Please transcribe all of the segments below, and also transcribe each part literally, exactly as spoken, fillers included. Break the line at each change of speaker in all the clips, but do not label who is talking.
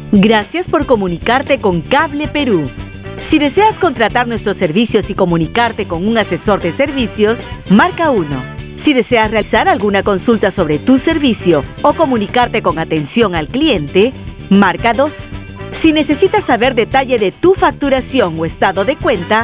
Gracias por comunicarte con Cable Perú. Si deseas contratar nuestros servicios y comunicarte con un asesor de servicios, marca uno. Si deseas realizar alguna consulta sobre tu servicio o comunicarte con atención al cliente, marca dos. Si necesitas saber detalle de tu facturación o estado de cuenta,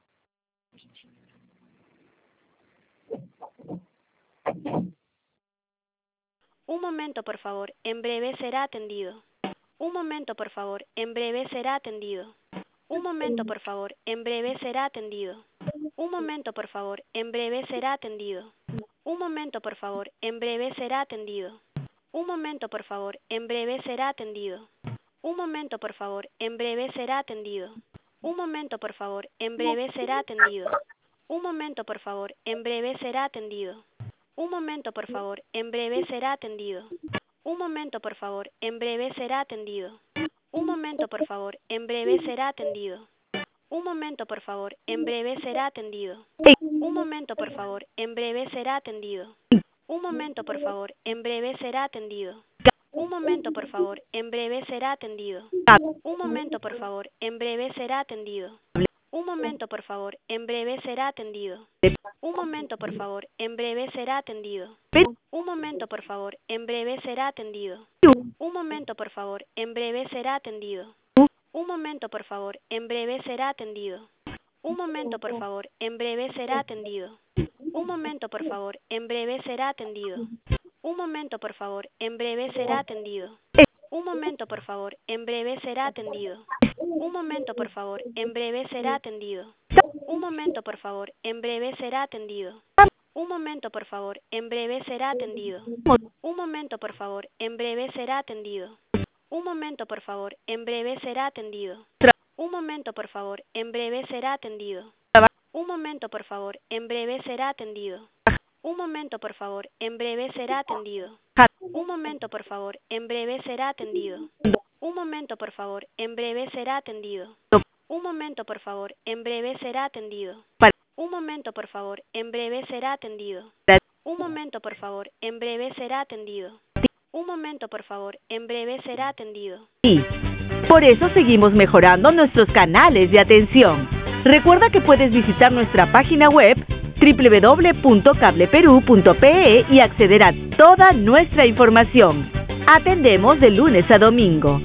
Un momento, por favor. En breve será atendido. Un momento, por favor. En breve será atendido. Un momento, por favor. En breve será atendido. Un momento, por favor. En breve será atendido. Un momento, por favor. En breve será atendido. Un momento, por favor. En breve será atendido. Un momento, por favor. En breve será atendido. Un momento, por favor. En breve será atendido. Un momento, por favor. En breve será atendido. Un momento, por favor. En breve será atendido. Un momento, por favor. En breve será atendido. Un momento, por favor. En breve será atendido. Un momento, por favor. En breve será atendido. Un momento, por favor. En breve será atendido. Un momento, por favor. En breve será atendido. Un momento, por favor. En breve será atendido. Un momento, por favor. En breve será atendido. Un momento, por favor. En breve será atendido. Un momento, por favor. En breve será atendido. Un momento, por favor. En breve será atendido. Un momento, por favor. En breve será atendido. Un momento, por favor. En breve será atendido. Un momento, por favor. En breve será atendido. Un momento, por favor. En breve será atendido. Un momento, por favor. En breve será atendido. Un momento, por favor. En breve será atendido. Un momento, por favor. En breve será atendido. Un momento, por favor. En breve será atendido. Un momento, por favor. En breve será atendido. Un momento, por favor. En breve será atendido. Un momento, por favor. En breve será atendido. Un momento, por favor. En breve será atendido. Un momento, por favor. En breve será atendido. Un momento, por favor. En breve será atendido. Un momento, por favor. En breve será atendido. Un momento, por favor. En breve será atendido. Un momento, por favor. En breve será atendido. Un momento, por favor. En breve será atendido. Un momento, por favor. En breve será atendido. Un momento, por favor. En breve será atendido.
Sí. Por eso seguimos mejorando nuestros canales de atención. Recuerda que puedes visitar nuestra página web doble u doble u doble u punto cable perú punto pe e y acceder a toda nuestra información. Atendemos de lunes a domingo.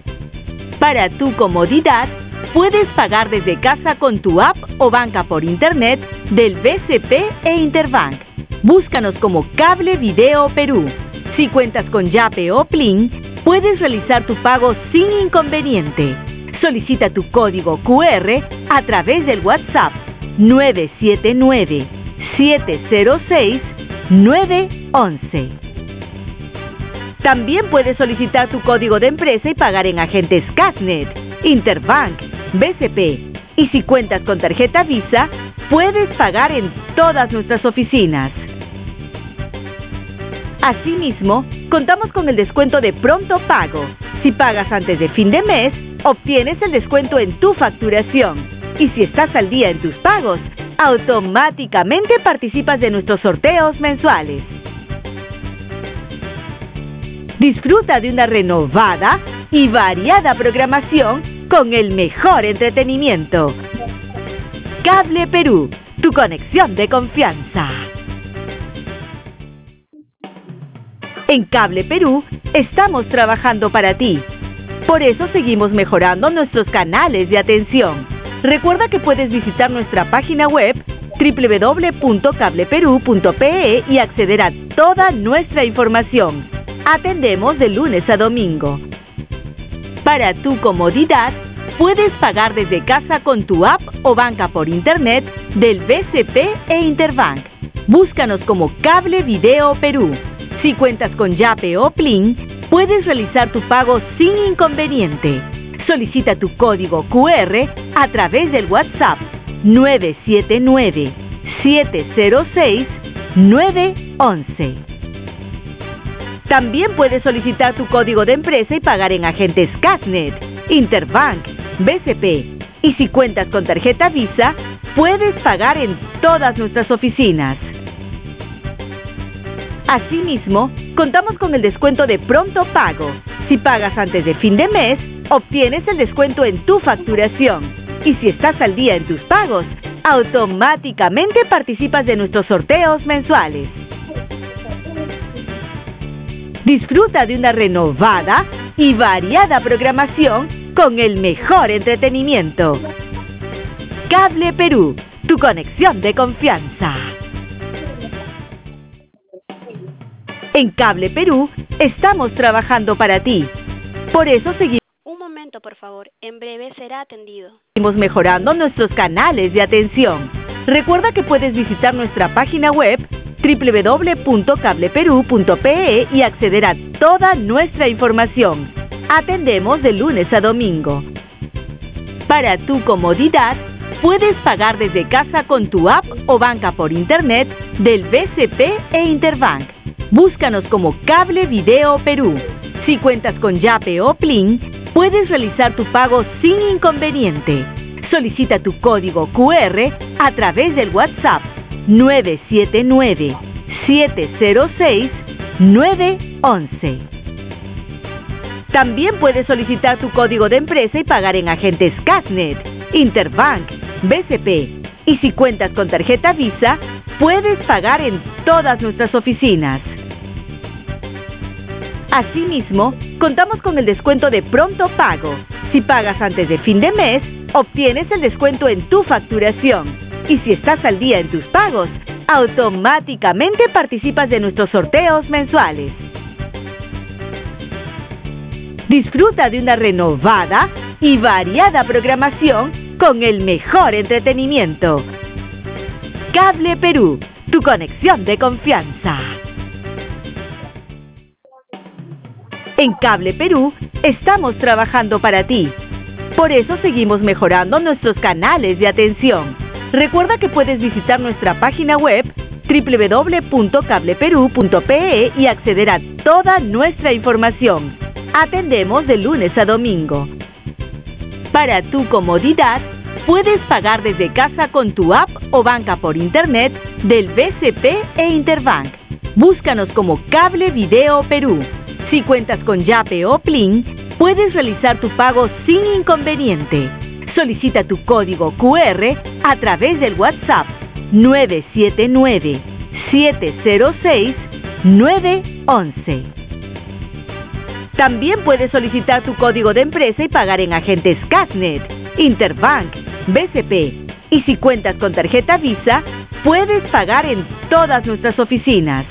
Para tu comodidad, puedes pagar desde casa con tu app o banca por internet del B C P e Interbank. Búscanos como Cable Video Perú. Si cuentas con Yape o Plin, puedes realizar tu pago sin inconveniente. Solicita tu código cu erre a través del WhatsApp nueve siete nueve, siete cero seis, nueve uno uno. También puedes solicitar tu código de empresa y pagar en agentes Cashnet, Interbank, B C P. Y si cuentas con tarjeta Visa, puedes pagar en todas nuestras oficinas. Asimismo, contamos con el descuento de pronto pago. Si pagas antes de fin de mes, obtienes el descuento en tu facturación. Y si estás al día en tus pagos, automáticamente participas de nuestros sorteos mensuales. Disfruta de una renovada y variada programación con el mejor entretenimiento. Cable Perú, tu conexión de confianza. En Cable Perú estamos trabajando para ti. Por eso seguimos mejorando nuestros canales de atención. Recuerda que puedes visitar nuestra página web doble u doble u doble u punto cable perú punto pe e y acceder a toda nuestra información. Atendemos de lunes a domingo. Para tu comodidad, puedes pagar desde casa con tu app o banca por internet del B C P e Interbank. Búscanos como Cable Video Perú. Si cuentas con Yape o Plin, puedes realizar tu pago sin inconveniente. Solicita tu código cu erre a través del WhatsApp nueve siete nueve, siete cero seis, nueve uno uno. También puedes solicitar tu código de empresa y pagar en agentes Cashnet, Interbank, B C P. Y si cuentas con tarjeta Visa, puedes pagar en todas nuestras oficinas. Asimismo, contamos con el descuento de pronto pago. Si pagas antes de fin de mes, obtienes el descuento en tu facturación. Y si estás al día en tus pagos, automáticamente participas de nuestros sorteos mensuales. Disfruta de una renovada y variada programación con el mejor entretenimiento. Cable Perú, tu conexión de confianza. En Cable Perú, estamos trabajando para ti. Por eso seguimos
Un momento, por favor. En breve será atendido.
mejorando nuestros canales de atención. Recuerda que puedes visitar nuestra página web doble u doble u doble u punto cable perú punto pe e y acceder a toda nuestra información. Atendemos de lunes a domingo. Para tu comodidad, puedes pagar desde casa con tu app o banca por internet del B C P e Interbank. Búscanos como Cable Video Perú. Si cuentas con Yape o Plin, puedes realizar tu pago sin inconveniente. Solicita tu código cu erre a través del WhatsApp nueve siete nueve, siete cero seis, nueve once. También puedes solicitar tu código de empresa y pagar en agentes Casnet, Interbank, B C P. Y si cuentas con tarjeta Visa, puedes pagar en todas nuestras oficinas. Asimismo, contamos con el descuento de pronto pago. Si pagas antes de fin de mes, obtienes el descuento en tu facturación. Y si estás al día en tus pagos, automáticamente participas de nuestros sorteos mensuales. Disfruta de una renovada y variada programación con el mejor entretenimiento. Cable Perú, tu conexión de confianza. En Cable Perú, estamos trabajando para ti. Por eso seguimos mejorando nuestros canales de atención. Recuerda que puedes visitar nuestra página web doble u doble u doble u punto cable perú punto pe e y acceder a toda nuestra información. Atendemos de lunes a domingo. Para tu comodidad, puedes pagar desde casa con tu app o banca por internet del B C P e Interbank. Búscanos como Cable Video Perú. Si cuentas con Yape o Plin, puedes realizar tu pago sin inconveniente. Solicita tu código cu erre a través del WhatsApp nueve siete nueve, siete cero seis, nueve once. También puedes solicitar tu código de empresa y pagar en agentes Casnet, Interbank, B C P. Y si cuentas con tarjeta Visa, puedes pagar en todas nuestras oficinas.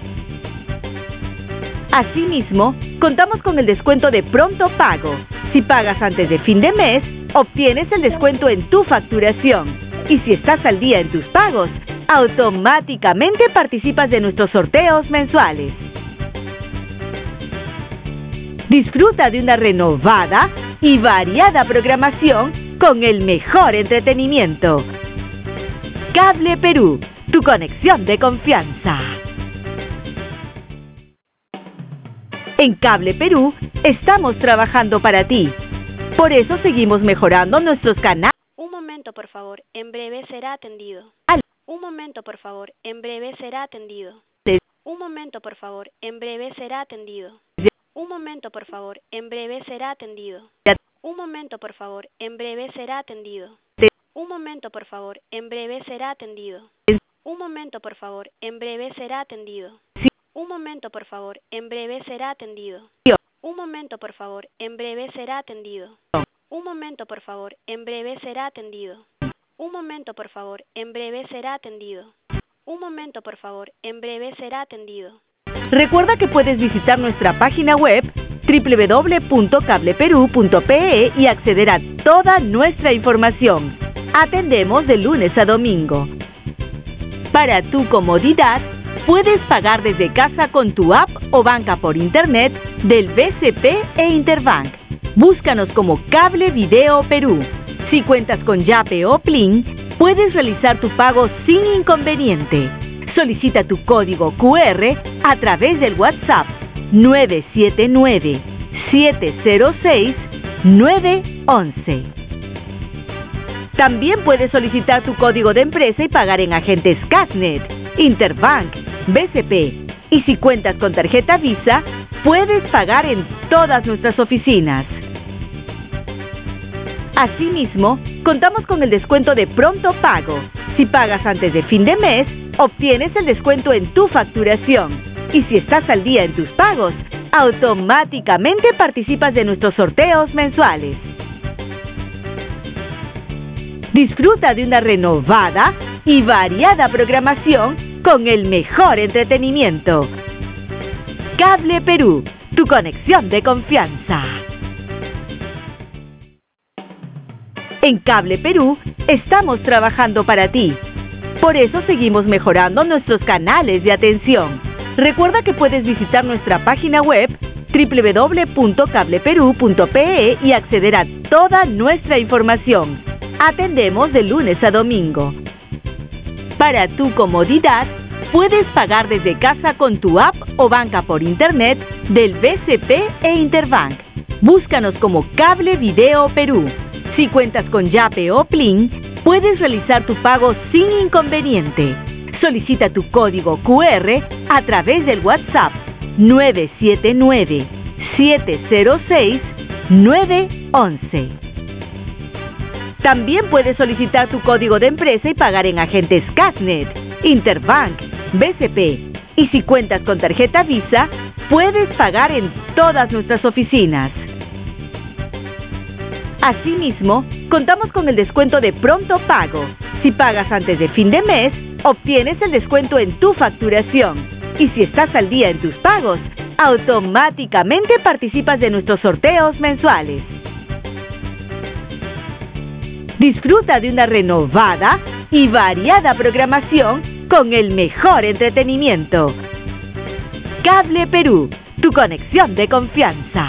Asimismo, contamos con el descuento de pronto pago. Si pagas antes de fin de mes, obtienes el descuento en tu facturación. Y si estás al día en tus pagos, automáticamente participas de nuestros sorteos mensuales. Disfruta de una renovada y variada programación con el mejor entretenimiento. Cable Perú, tu conexión de confianza. En Cable Perú, estamos trabajando para ti. Por eso seguimos mejorando nuestros canales.
Un momento, por favor. En breve será atendido. Un momento, por favor. En breve será atendido. Un momento, por favor. En breve será atendido. Un momento, por favor. En breve será atendido. Un momento, por favor. En breve será atendido. Un momento, por favor. En breve será atendido. Un momento, por favor. En breve será atendido. Un momento, por favor. En breve será atendido. Un momento, por favor. En breve será atendido. Un momento, por favor. En breve será atendido. Un momento, por favor. En breve será atendido. Un momento, por favor. En breve será atendido.
Recuerda que puedes visitar nuestra página web doble u doble u doble u punto cable perú punto pe e y acceder a toda nuestra información. Atendemos de lunes a domingo. Para tu comodidad, puedes pagar desde casa con tu app o banca por internet del B C P e Interbank. Búscanos como Cable Video Perú. Si cuentas con Yape o Plin, puedes realizar tu pago sin inconveniente. Solicita tu código cu erre a través del WhatsApp nueve siete nueve, siete cero seis, nueve once. También puedes solicitar tu código de empresa y pagar en agentes Casnet, Interbank, B C P. Y si cuentas con tarjeta Visa, puedes pagar en todas nuestras oficinas. Asimismo, contamos con el descuento de pronto pago. Si pagas antes de fin de mes, obtienes el descuento en tu facturación. Y si estás al día en tus pagos, automáticamente participas de nuestros sorteos mensuales. Disfruta de una renovada y variada programación con el mejor entretenimiento. Cable Perú, tu conexión de confianza. En Cable Perú estamos trabajando para ti. Por eso seguimos mejorando nuestros canales de atención. Recuerda que puedes visitar nuestra página web doble u doble u doble u punto cable perú punto pe e y acceder a toda nuestra información. Atendemos de lunes a domingo. Para tu comodidad, puedes pagar desde casa con tu app o banca por internet del B C P e Interbank. Búscanos como Cable Video Perú. Si cuentas con Yape o Plin, puedes realizar tu pago sin inconveniente. Solicita tu código cu erre a través del WhatsApp nueve siete nueve, siete cero seis, nueve once. También puedes solicitar tu código de empresa y pagar en agentes Casnet, Interbank, B C P. Y si cuentas con tarjeta Visa, puedes pagar en todas nuestras oficinas. Asimismo, contamos con el descuento de pronto pago. Si pagas antes de fin de mes, obtienes el descuento en tu facturación. Y si estás al día en tus pagos, automáticamente participas de nuestros sorteos mensuales. Disfruta de una renovada y variada programación con el mejor entretenimiento. Cable Perú, tu conexión de confianza.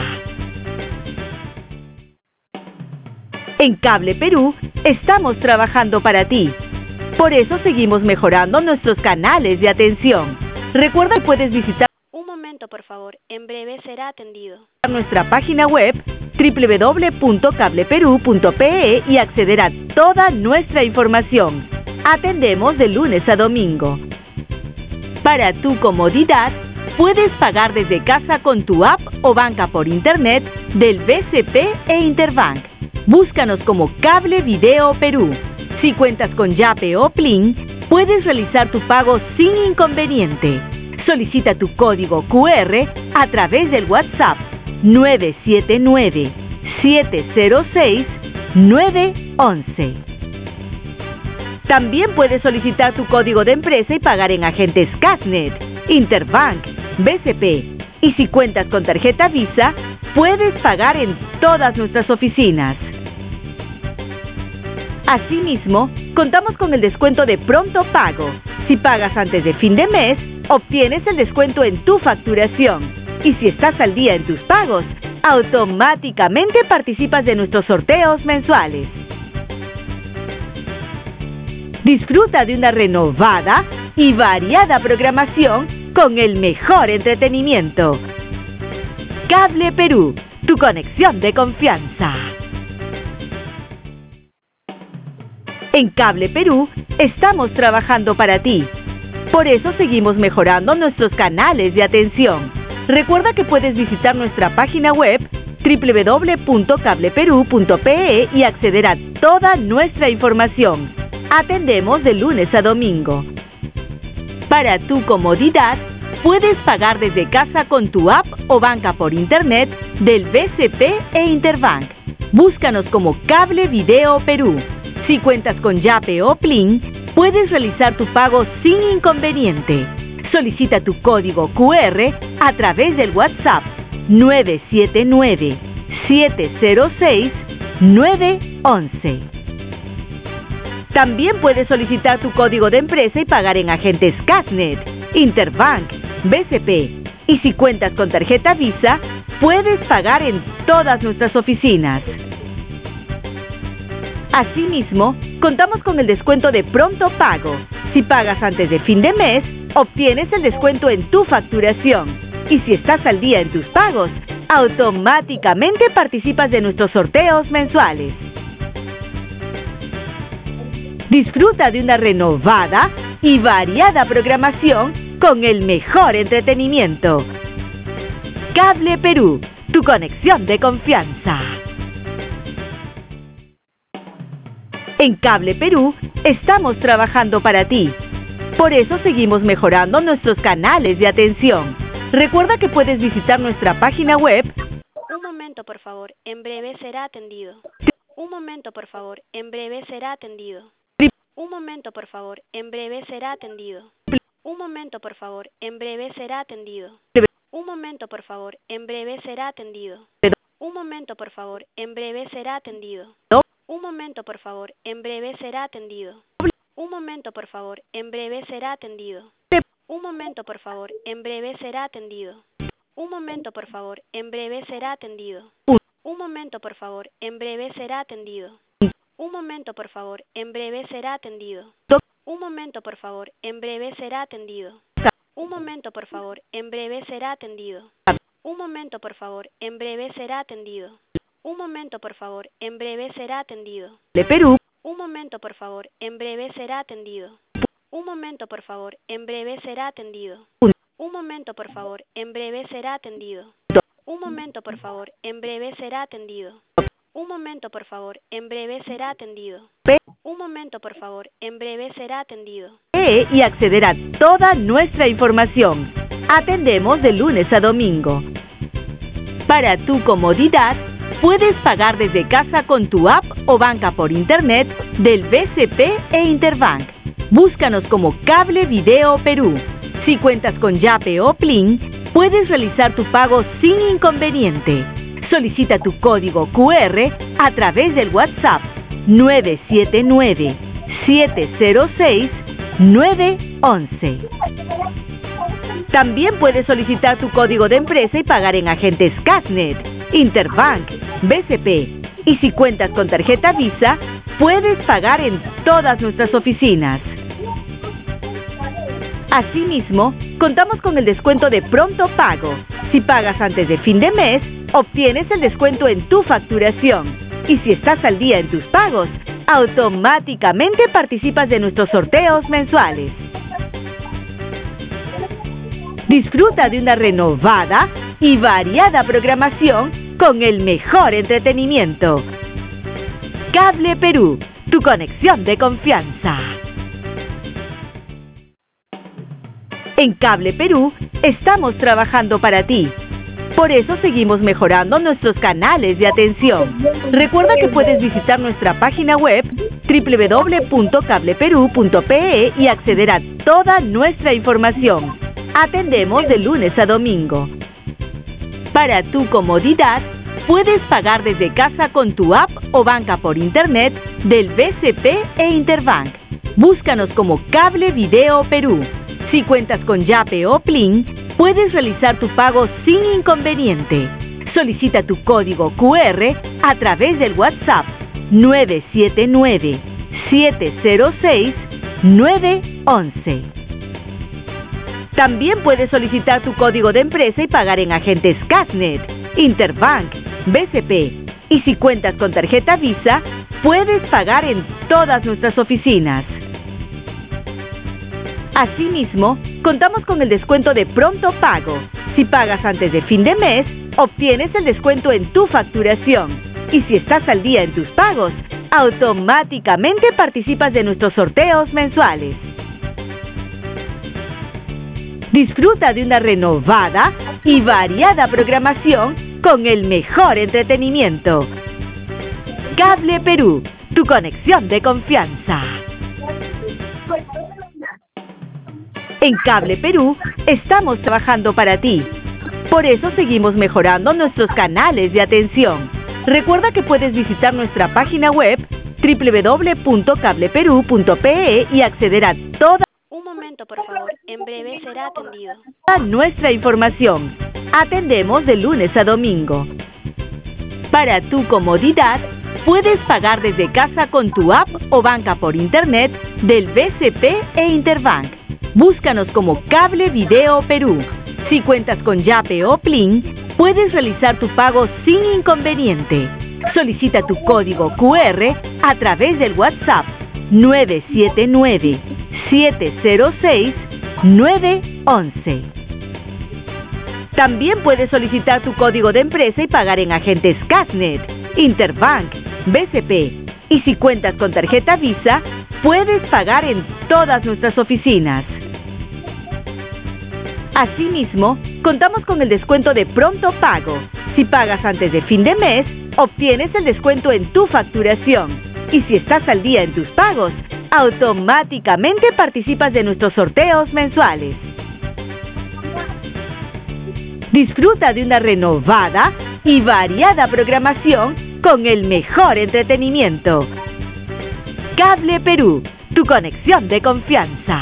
En Cable Perú estamos trabajando para ti. Por eso seguimos mejorando nuestros canales de atención. Recuerda que puedes visitar
Un momento, por favor. En breve será atendido.
nuestra página web doble u doble u doble u punto cable perú punto pe e y acceder a toda nuestra información. Atendemos de lunes a domingo. Para tu comodidad, puedes pagar desde casa con tu app o banca por internet del B C P e Interbank. Búscanos como Cable Video Perú. Si cuentas con Yape o Plin, puedes realizar tu pago sin inconveniente. Solicita tu código cu erre a través del WhatsApp nueve siete nueve, siete cero seis, nueve once. También puedes solicitar tu código de empresa y pagar en agentes Casnet, Interbank, B C P. Y si cuentas con tarjeta Visa, puedes pagar en todas nuestras oficinas. Asimismo, contamos con el descuento de pronto pago. Si pagas antes de fin de mes, obtienes el descuento en tu facturación. Y si estás al día en tus pagos, automáticamente participas de nuestros sorteos mensuales. Disfruta de una renovada y variada programación con el mejor entretenimiento. Cable Perú, tu conexión de confianza. En Cable Perú estamos trabajando para ti. Por eso seguimos mejorando nuestros canales de atención. Recuerda que puedes visitar nuestra página web doble u doble u doble u punto cable perú punto pe e y acceder a toda nuestra información. Atendemos de lunes a domingo. Para tu comodidad, puedes pagar desde casa con tu app o banca por internet del B C P e Interbank. Búscanos como Cable Video Perú. Si cuentas con Yape o Plin, puedes realizar tu pago sin inconveniente. Solicita tu código cu erre a través del WhatsApp nueve siete nueve, siete cero seis, nueve once. También puedes solicitar tu código de empresa y pagar en agentes Casnet, Interbank, B C P. Y si cuentas con tarjeta Visa, puedes pagar en todas nuestras oficinas. Asimismo, contamos con el descuento de pronto pago. Si pagas antes de fin de mes, obtienes el descuento en tu facturación. Y si estás al día en tus pagos, automáticamente participas de nuestros sorteos mensuales. Disfruta de una renovada y variada programación con el mejor entretenimiento. Cable Perú, tu conexión de confianza. En Cable Perú estamos trabajando para ti. Por eso seguimos mejorando nuestros canales de atención. Recuerda que puedes visitar nuestra página web.
Un momento, por favor. En breve será atendido. Un momento, por favor. En breve será atendido. Un momento, por favor. En breve será atendido. Un momento, por favor. En breve será atendido. Un momento, por favor. En breve será atendido. Un momento, por favor. En breve será atendido. Un momento, por favor. En breve será atendido. Un momento, por favor. En breve será atendido. Un momento, por favor. En breve será atendido. Un momento, por favor. En breve será atendido. Un momento, por favor. En breve será atendido. Un momento, por favor. En breve será atendido. Un momento, por favor. En breve será atendido. Un momento, por favor. En breve será atendido. Un momento, por favor. En breve será atendido. Un momento, por favor. En breve será atendido.
De Perú.
Un momento, por favor. En breve será atendido. Un momento, por favor. En breve será atendido. Un momento, por favor. En breve será atendido. Un momento, por favor. En breve será atendido. Un momento, por favor. En breve será atendido. Un momento, por favor. En breve será atendido.
Y acceder a toda nuestra información. Atendemos de lunes a domingo. Para tu comodidad, puedes pagar desde casa con tu app o banca por internet del B C P e Interbank. Búscanos como Cable Video Perú. Si cuentas con Yape o Plin, puedes realizar tu pago sin inconveniente. Solicita tu código Q R a través del WhatsApp nueve siete nueve, siete cero seis, nueve once. También puedes solicitar tu código de empresa y pagar en agentes Casnet, Interbank, B C P. Y si cuentas con tarjeta Visa, puedes pagar en todas nuestras oficinas. Asimismo, contamos con el descuento de pronto pago. Si pagas antes de fin de mes, obtienes el descuento en tu facturación. Y si estás al día en tus pagos, automáticamente participas de nuestros sorteos mensuales. Disfruta de una renovada y variada programación con el mejor entretenimiento. Cable Perú, tu conexión de confianza. En Cable Perú estamos trabajando para ti. Por eso seguimos mejorando nuestros canales de atención. Recuerda que puedes visitar nuestra página web doble u doble u doble u punto cable perú punto pe e y acceder a toda nuestra información. Atendemos de lunes a domingo. Para tu comodidad, puedes pagar desde casa con tu app o banca por internet del B C P e Interbank. Búscanos como Cable Video Perú. Si cuentas con Yape o Plin, puedes realizar tu pago sin inconveniente. Solicita tu código Q R a través del WhatsApp nueve siete nueve, siete cero seis, nueve once. También puedes solicitar tu código de empresa y pagar en agentes Casnet, Interbank, B C P. Y si cuentas con tarjeta Visa, puedes pagar en todas nuestras oficinas. Asimismo, contamos con el descuento de pronto pago. Si pagas antes de fin de mes, obtienes el descuento en tu facturación. Y si estás al día en tus pagos, automáticamente participas de nuestros sorteos mensuales. Disfruta de una renovada y variada programación con el mejor entretenimiento. Cable Perú, tu conexión de confianza. En Cable Perú estamos trabajando para ti. Por eso seguimos mejorando nuestros canales de atención. Recuerda que puedes visitar nuestra página web doble u doble u doble u punto cable perú punto pe e y acceder a toda
Un momento, por favor. En breve será atendido.
nuestra información. Atendemos de lunes a domingo. Para tu comodidad, puedes pagar desde casa con tu app o banca por internet del B C P e Interbank. Búscanos como Cable Video Perú. Si cuentas con Yape o Plin, puedes realizar tu pago sin inconveniente. Solicita tu código Q R a través del WhatsApp nueve siete nueve, siete cero seis, nueve once. También puedes solicitar tu código de empresa y pagar en agentes Cashnet, Interbank, B C P. Y si cuentas con tarjeta Visa, puedes pagar en todas nuestras oficinas. Asimismo, contamos con el descuento de pronto pago. Si pagas antes de fin de mes, obtienes el descuento en tu facturación. Y si estás al día en tus pagos, automáticamente participas de nuestros sorteos mensuales. Disfruta de una renovada y variada programación con el mejor entretenimiento. Cable Perú, tu conexión de confianza.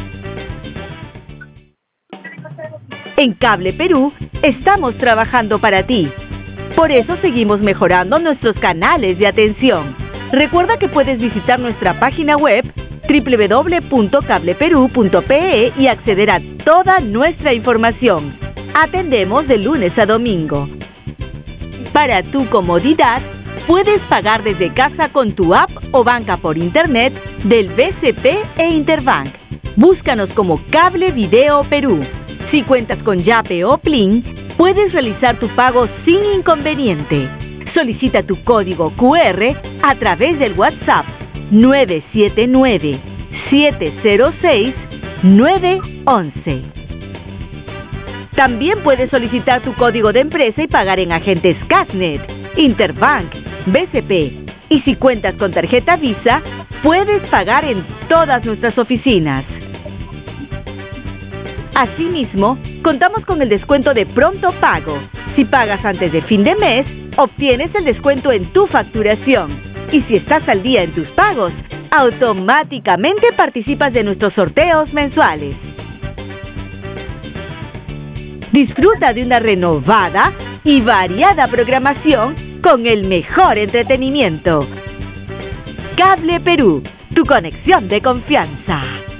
En Cable Perú estamos trabajando para ti. Por eso seguimos mejorando nuestros canales de atención. Recuerda que puedes visitar nuestra página web doble u doble u doble u punto cable perú punto pe e y acceder a toda nuestra información. Atendemos de lunes a domingo. Para tu comodidad, puedes pagar desde casa con tu app o banca por internet del B C P e Interbank. Búscanos como Cable Video Perú. Si cuentas con Yape o Plin, puedes realizar tu pago sin inconveniente. Solicita tu código cu erre a través del WhatsApp nueve siete nueve, siete cero seis, nueve once. También puedes solicitar tu código de empresa y pagar en agentes Cashnet, Interbank, B C P. Y si cuentas con tarjeta Visa, puedes pagar en todas nuestras oficinas. Asimismo, contamos con el descuento de pronto pago. Si pagas antes de fin de mes, obtienes el descuento en tu facturación. Y si estás al día en tus pagos, automáticamente participas de nuestros sorteos mensuales. Disfruta de una renovada y variada programación con el mejor entretenimiento. Cable Perú, tu conexión de confianza.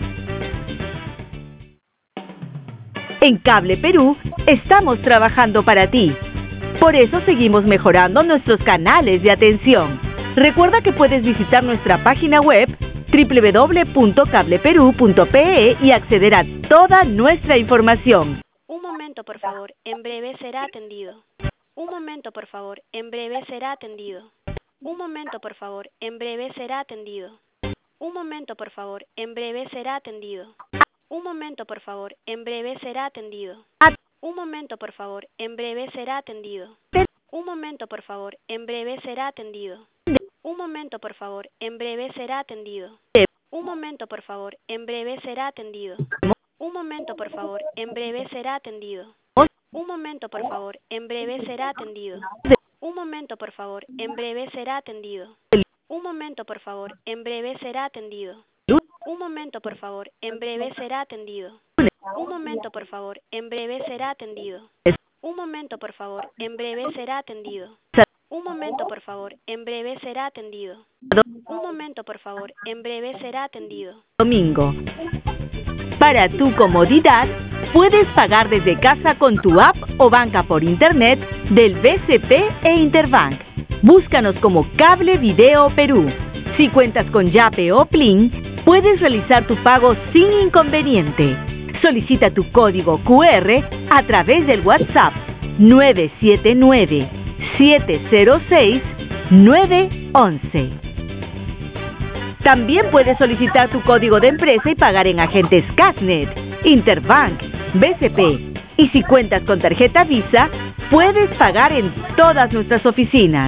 En Cable Perú estamos trabajando para ti. Por eso seguimos mejorando nuestros canales de atención. Recuerda que puedes visitar nuestra página web doble u doble u doble u punto cable perú punto pe e y acceder a toda nuestra información.
Un momento, por favor. En breve será atendido. Un momento, por favor. En breve será atendido. Un momento, por favor. En breve será atendido. Un momento, por favor. En breve será atendido. Un momento, por favor. En breve será atendido. Un momento, por favor. En breve será atendido. Un momento, por favor. En breve será atendido. Un momento, por favor. En breve será atendido. Un momento, por favor. En breve será atendido. Un momento, por favor. En breve será atendido. Un momento, por favor. En breve será atendido. Un momento, por favor. En breve será atendido. Un momento, por favor. En breve será atendido. Un momento, por favor. En breve será atendido. Un momento, por favor. En breve será atendido. Un momento, por favor. En breve será atendido. Un momento, por favor. En breve será atendido. Un momento, por favor. En breve será atendido.
Domingo. Para tu comodidad, puedes pagar desde casa con tu app o banca por internet del B C P e Interbank. Búscanos como Cable Video Perú. Si cuentas con Yape o Plin, puedes realizar tu pago sin inconveniente. Solicita tu código cu erre a través del WhatsApp nueve siete nueve, siete cero seis, nueve once. También puedes solicitar tu código de empresa y pagar en agentes Cashnet, Interbank, B C P. Y si cuentas con tarjeta Visa, puedes pagar en todas nuestras oficinas.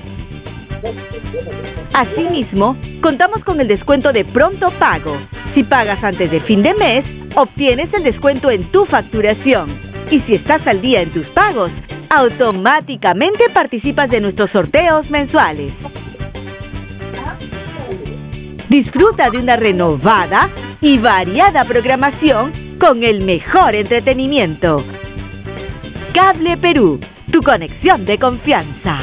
Asimismo, contamos con el descuento de pronto pago. Si pagas antes de fin de mes, obtienes el descuento en tu facturación. Y si estás al día en tus pagos, automáticamente participas de nuestros sorteos mensuales. Disfruta de una renovada y variada programación con el mejor entretenimiento. Cable Perú, tu conexión de confianza.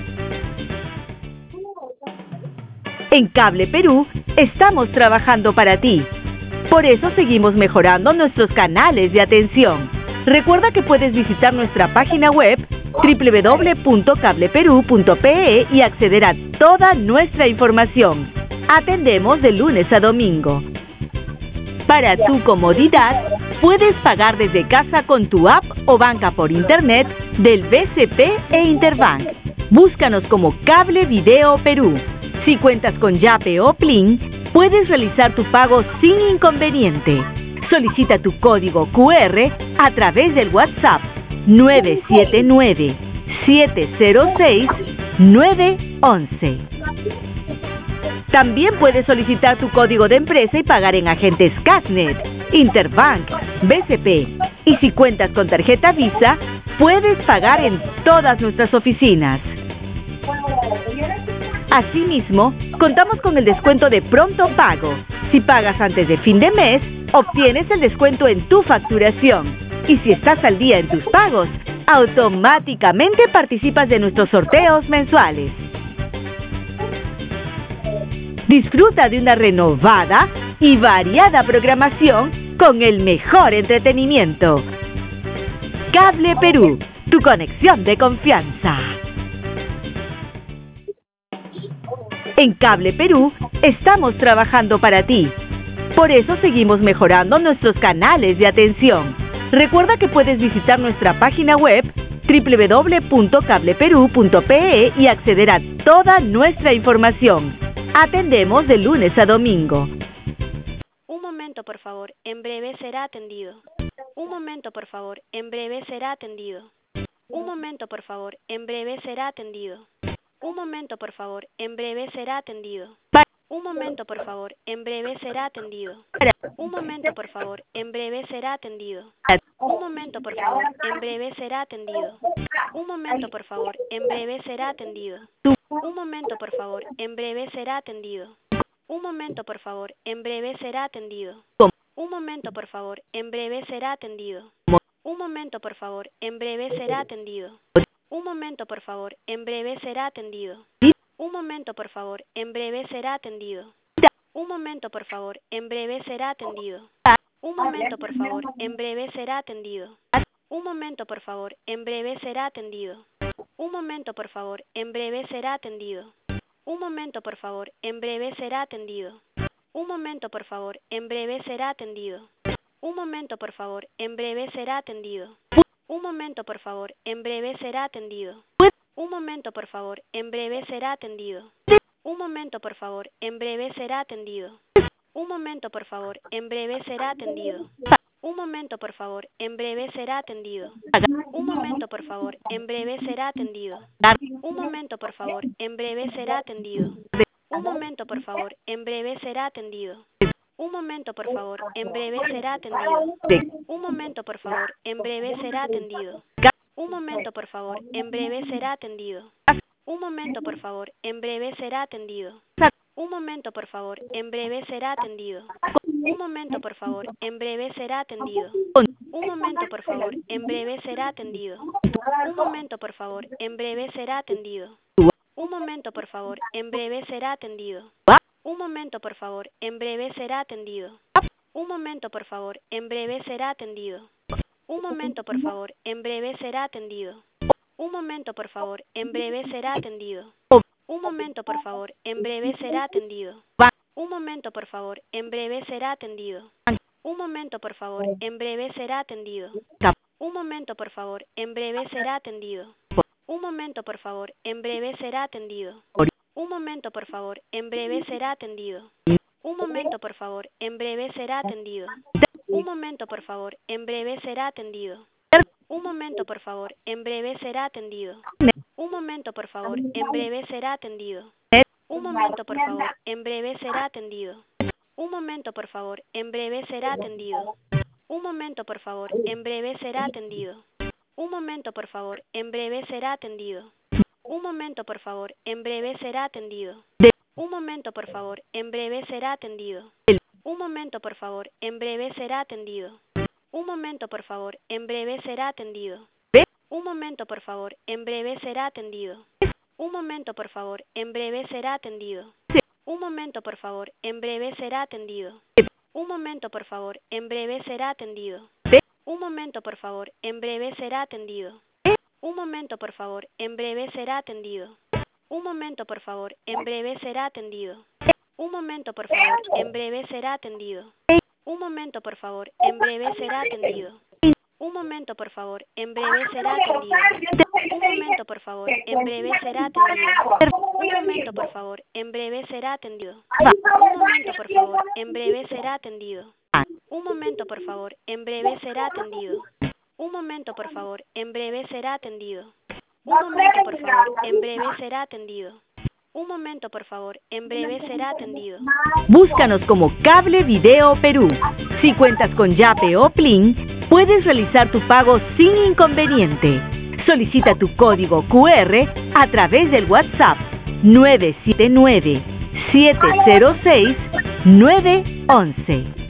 En Cable Perú estamos trabajando para ti. Por eso seguimos mejorando nuestros canales de atención. Recuerda que puedes visitar nuestra página web doble u doble u doble u punto cable perú punto pe e y acceder a toda nuestra información. Atendemos de lunes a domingo. Para tu comodidad, puedes pagar desde casa con tu app o banca por internet del B C P e Interbank. Búscanos como Cable Video Perú. Si cuentas con Yape o Plin, puedes realizar tu pago sin inconveniente. Solicita tu código Q R a través del WhatsApp nueve siete nueve, siete cero seis, nueve once. También puedes solicitar tu código de empresa y pagar en agentes Casnet, Interbank, B C P. Y si cuentas con tarjeta Visa, puedes pagar en todas nuestras oficinas. Asimismo, contamos con el descuento de pronto pago. Si pagas antes de fin de mes, obtienes el descuento en tu facturación. Y si estás al día en tus pagos, automáticamente participas de nuestros sorteos mensuales. Disfruta de una renovada y variada programación con el mejor entretenimiento. Cable Perú, tu conexión de confianza. En Cable Perú estamos trabajando para ti. Por eso seguimos mejorando nuestros canales de atención. Recuerda que puedes visitar nuestra página web doble u doble u doble u punto cable perú punto pe e y acceder a toda nuestra información. Atendemos de lunes a domingo.
Un momento, por favor. En breve será atendido. Un momento, por favor. En breve será atendido. Un momento, por favor. En breve será atendido. Un momento, por favor. En breve será atendido. Un momento, por favor. En breve será atendido. Un momento, por favor. En breve será atendido. Un momento, por favor. En breve será atendido. Un momento, por favor. En breve será atendido. Un momento, por favor. En breve será atendido. Un momento, por favor. En breve será atendido. Un momento, por favor. En breve será atendido. Un momento, por favor. En breve será atendido. Un momento, por favor. En breve será atendido. Un momento, por favor. En breve será atendido. Un momento, por favor. En breve será atendido. Un momento, por favor. En breve será atendido. Un momento, por favor. En breve será atendido. Un momento, por favor. En breve será atendido. Un momento, por favor. En breve será atendido. Un momento, por favor. En breve será atendido. Un momento, por favor. En breve será atendido. Un momento, por favor. En breve será atendido. Un momento, por favor. En breve será atendido. Un momento, por favor. En breve será atendido. Un momento, por favor. En breve será atendido. Un momento, por favor. En breve será atendido. Un momento, por favor. En breve será atendido. Un momento, por favor. En breve será atendido. Un momento, por favor. En breve será atendido. Un momento, por favor. En breve será atendido. Un momento, por favor. En breve será atendido. Un momento, por favor. En breve será atendido. Un momento, por favor. En breve será atendido. Un momento, por favor. En breve será atendido. Un momento, por favor. En breve será atendido. Un momento, por favor. En breve será atendido. Un momento, por favor. En breve será atendido. Un momento, por favor. En breve será atendido. Un momento, por favor. En breve será atendido. Un momento, por favor. En breve será atendido. Un momento, por favor. En breve será atendido. Un momento, por favor. En breve será atendido. Un momento, por favor. En breve será atendido. Un momento, por favor. En breve será atendido. Un momento, por favor. En breve será atendido. Un momento, por favor. En breve será atendido. Un momento, por favor. En breve será atendido. Un momento, por favor. En breve será atendido. Un momento, por favor. En breve será atendido. Un momento, por favor. En breve será atendido. Un momento, por favor. En breve será atendido. Un momento, por favor. En breve será atendido. Un momento, por favor. En breve será atendido. Un momento, por favor. En breve será atendido. Un momento, por favor. En breve será atendido. Un momento, por favor. En breve será atendido. Un momento, por favor. En breve será atendido. Un momento, por favor. En breve será atendido. Un momento, por favor. En breve será atendido. Un momento, por favor. En breve será atendido. Un momento, por favor. En breve será atendido. Un momento, por favor. En breve será atendido. Un momento, por favor. En breve será atendido. Un momento, por favor. En breve será atendido. Un momento, por favor. En breve será atendido. Un momento, por favor. En breve será atendido. Un momento, por favor. En breve será atendido. Un momento, por favor. En breve será atendido. Un momento, por favor. En breve será atendido. Un momento, por favor. En breve será atendido. Un momento, por favor. En breve será atendido. Un momento, por favor. En breve será atendido. Un momento, por favor. En breve será atendido. Un momento, por favor. En breve será atendido. Un momento, por favor. En breve será atendido. Un momento, por favor. En breve será atendido. Un momento, por favor. En breve será atendido.
Búscanos como Cable Video Perú. Si cuentas con Yape o Plin, puedes realizar tu pago sin inconveniente. Solicita tu código Q R a través del WhatsApp nueve siete nueve, siete cero seis, nueve uno uno.